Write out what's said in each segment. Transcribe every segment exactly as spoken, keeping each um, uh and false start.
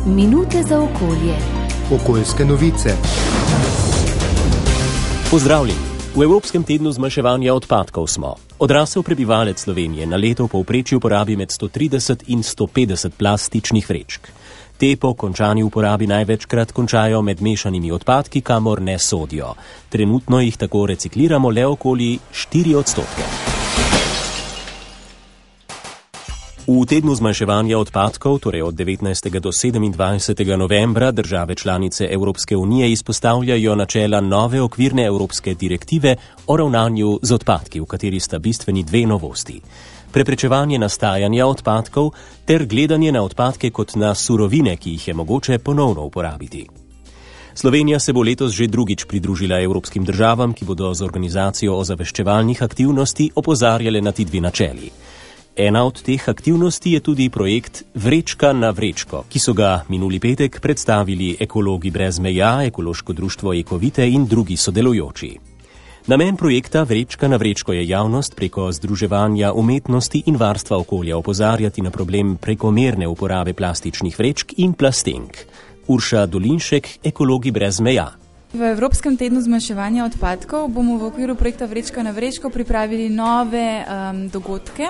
Minute za okolje. Okoljske novice. Pozdravljeni. V Evropskem tednu zmanjševanja odpadkov smo. Odrasel prebivalec Slovenije na leto v povprečju porabi med sto trideset in sto petdeset plastičnih vrečk. Te po končani uporabi največkrat končajo med mešanimi odpadki, kamor ne sodijo. Trenutno jih tako recikliramo le okoli štiri odstotke. V tednu zmanjševanja odpadkov, torej od devetnajstega do sedemindvajsetega novembra, države članice Evropske unije izpostavljajo načela nove okvirne evropske direktive o ravnanju z odpadki, v kateri sta bistveni dve novosti. Preprečevanje nastajanja odpadkov ter gledanje na odpadke kot na surovine, ki jih je mogoče ponovno uporabiti. Slovenija se bo letos že drugič pridružila evropskim državam, ki bodo z organizacijo ozaveščevalnih aktivnosti opozarjale na ti dve načeli. Ena od teh aktivnosti je tudi projekt Vrečka na vrečko, ki so ga minuli petek predstavili Ekologi brez meja, Ekološko društvo Ekovite in drugi sodelujoči. Namen projekta Vrečka na vrečko je javnost preko združevanja umetnosti in varstva okolja opozarjati na problem prekomerne uporabe plastičnih vrečk in plastenk. Urša Dolinšek, Ekologi brez meja. V Evropskem tednu zmanjševanja odpadkov bomo v okviru projekta Vrečka na vrečko pripravili nove um, dogodke.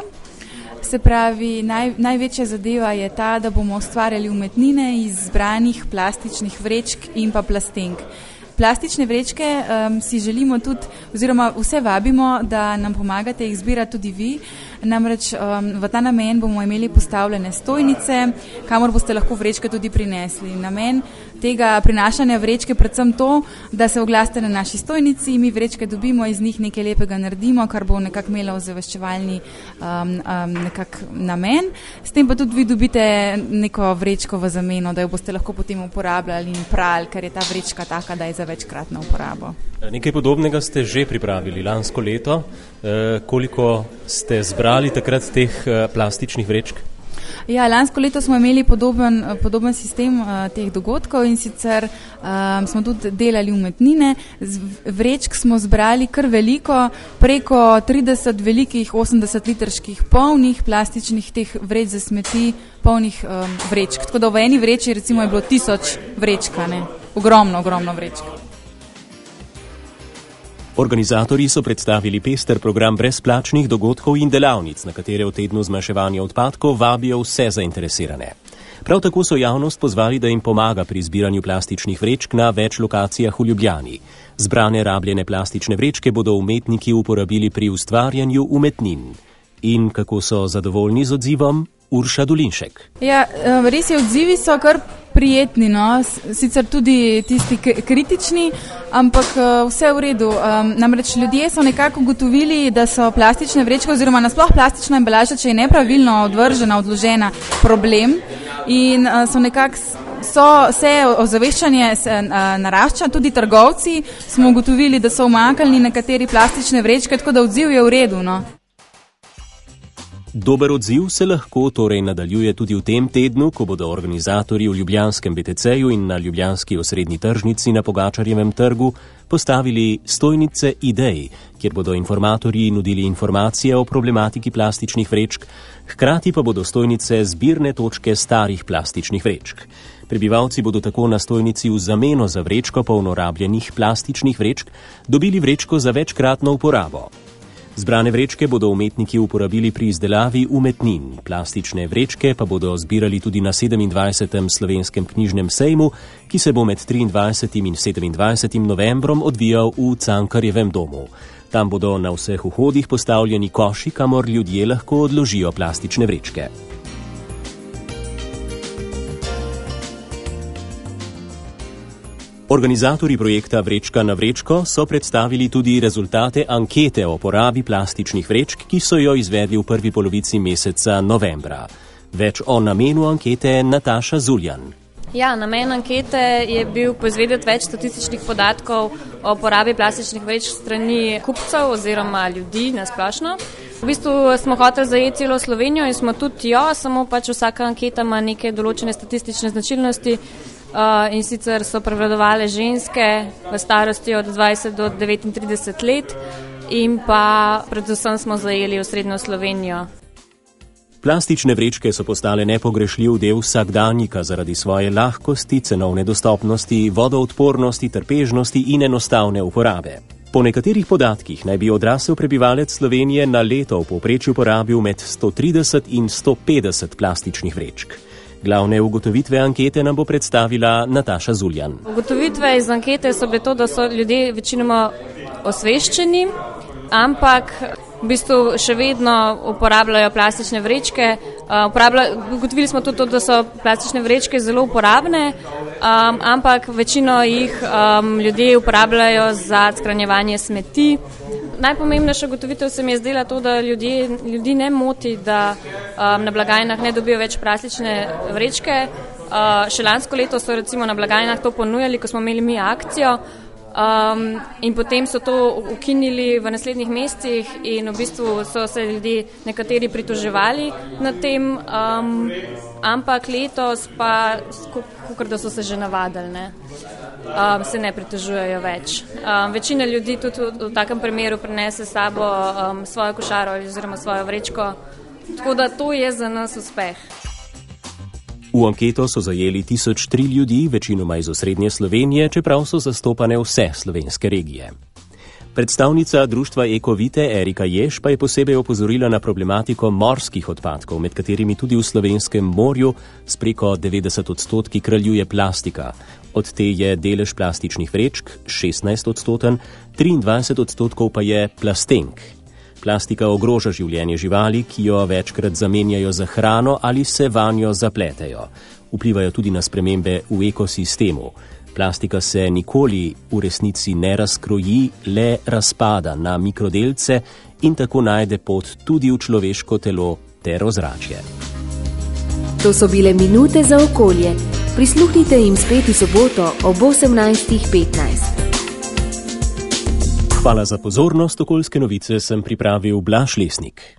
Se pravi, naj, največja zadeva je ta, da bomo ustvarjali umetnine iz zbranih plastičnih vrečk in pa plastenk. Plastične vrečke um, si želimo tudi, oziroma vse vabimo, da nam pomagate jih zbirati tudi vi. Namreč um, v ta namen bomo imeli postavljene stojnice, kamor boste lahko vrečke tudi prinesli. Namen tega prinašanja vrečke predvsem to, da se oglasite na naši stojnici, mi vrečke dobimo, iz njih nekaj lepega naredimo, kar bo nekako imelo ozaveščevalni um, um, nekak namen. S tem pa tudi vi dobite neko vrečko v zameno, da jo boste lahko potem uporabljali in prali, ker je ta vrečka taka, da je za večkratno uporabo. Nekaj podobnega ste že pripravili lansko leto. E, koliko ste zbrali takrat teh plastičnih vrečk? Ja, lansko leto smo imeli podoben, podoben sistem uh, teh dogodkov in sicer um, smo tudi delali umetnine. Z vrečk smo zbrali kar veliko, preko trideset velikih osemdeset litrskih polnih plastičnih teh vreč za smeti, polnih um, vrečk. Tako da v eni vreči recimo je bilo tisoč vrečka, ne? Ogromno, ogromno vrečk. Organizatorji so predstavili pester program brezplačnih dogodkov in delavnic, na katere v tednu zmanjševanja odpadkov vabijo vse zainteresirane. Prav tako so javnost pozvali, da jim pomaga pri zbiranju plastičnih vrečk na več lokacijah v Ljubljani. Zbrane rabljene plastične vrečke bodo umetniki uporabili pri ustvarjanju umetnin. In kako so zadovoljni z odzivom? Urša Dolinšek. Ja, res je, odzivi so kar prijetni, no? Sicer tudi tisti kritični, ampak vse v redu. Um, namreč ljudje so nekako ugotovili, da so plastične vrečke oziroma nasploh plastična embalaža, če je nepravilno odvržena, odložena, problem in uh, so nekako so vse ozaveščanje se, uh, narašča, tudi trgovci smo ugotovili, da so umaknili nekateri plastične vrečke, tako da odziv je v redu, no? Dober odziv se lahko torej nadaljuje tudi v tem tednu, ko bodo organizatorji v Ljubljanskem B T C-ju in na ljubljanski osrednji tržnici na Pogačarjevem trgu postavili stojnice idej, kjer bodo informatorji nudili informacije o problematiki plastičnih vrečk, hkrati pa bodo stojnice zbirne točke starih plastičnih vrečk. Prebivalci bodo tako na stojnici v zameno za vrečko polno rabljenih plastičnih vrečk dobili vrečko za večkratno uporabo. Zbrane vrečke bodo umetniki uporabili pri izdelavi umetnin. Plastične vrečke pa bodo zbirali tudi na sedemindvajsetem slovenskem knjižnem sejmu, ki se bo med triindvajsetim in sedemindvajsetim novembrom odvijal v Cankarjevem domu. Tam bodo na vseh vhodih postavljeni koši, kamor ljudje lahko odložijo plastične vrečke. Organizatorji projekta Vrečka na vrečko so predstavili tudi rezultate ankete o porabi plastičnih vrečk, ki so jo izvedli v prvi polovici meseca novembra. Več o namenu ankete Nataša Zuljan. Ja, namen ankete je bil poizvedeti več statističnih podatkov o porabi plastičnih vrečk strani kupcev oziroma ljudi na splošno. V bistvu smo hoteli zajeti celo Slovenijo in smo tudi jo, samo pač vsaka anketa ima neke določene statistične značilnosti. Uh, in sicer so prevladovale ženske v starosti od dvajset do devetintrideset let in pa predvsem smo zajeli osrednjo Slovenijo. Plastične vrečke so postale nepogrešljiv del vsakdanjika zaradi svoje lahkosti, cenovne dostopnosti, vodoodpornosti, trpežnosti in enostavne uporabe. Po nekaterih podatkih naj bi odrasel prebivalec Slovenije na leto v povprečju porabil med sto trideset in sto petdeset plastičnih vrečk. Glavne ugotovitve ankete nam bo predstavila Nataša Zuljan. Ugotovitve iz ankete so bile to, da so ljudje večinoma osveščeni, ampak v bistvu še vedno uporabljajo plastične vrečke. Ugotovili smo tudi to, da so plastične vrečke zelo uporabne, um, ampak večino jih um, ljudje uporabljajo za shranjevanje smeti. Najpomembnejša ugotovitev se mi je zdela to, da ljudje, ljudi ne moti, da um, na blagajnah ne dobijo več plastične vrečke. Uh, še lansko leto so recimo na blagajnah to ponujali, ko smo imeli mi akcijo. Um, in potem so to ukinili v naslednjih mesecih in v bistvu so se ljudje nekateri pritoževali nad tem, um, ampak letos pa, kakor da so se že navadili, ne, um, se ne pritožujejo več. Um, večina ljudi tudi v, v takem primeru prinese s sabo um, svojo košaro oziroma svojo vrečko, tako da to je za nas uspeh. V anketo so zajeli tisoč tri ljudi, večinoma iz osrednje Slovenije, čeprav so zastopane vse slovenske regije. Predstavnica društva Ekovite Erika Jež pa je posebej opozorila na problematiko morskih odpadkov, med katerimi tudi v slovenskem morju s preko devetdeset odstotki kraljuje plastika. Od te je delež plastičnih vrečk šestnajst odstoten, triindvajset odstotkov pa je plastenk. Plastika ogroža življenje živali, ki jo večkrat zamenjajo za hrano ali se vanjo zapletejo. Vplivajo tudi na spremembe v ekosistemu. Plastika se nikoli v resnici ne razkroji, le razpada na mikrodelce in tako najde pot tudi v človeško telo ter ozračje. To so bile minute za okolje. Prisluhnite jim spet v soboto ob osemnajstih petnajst. Hvala za pozornost, okoljske novice sem pripravil Blaž Lesnik.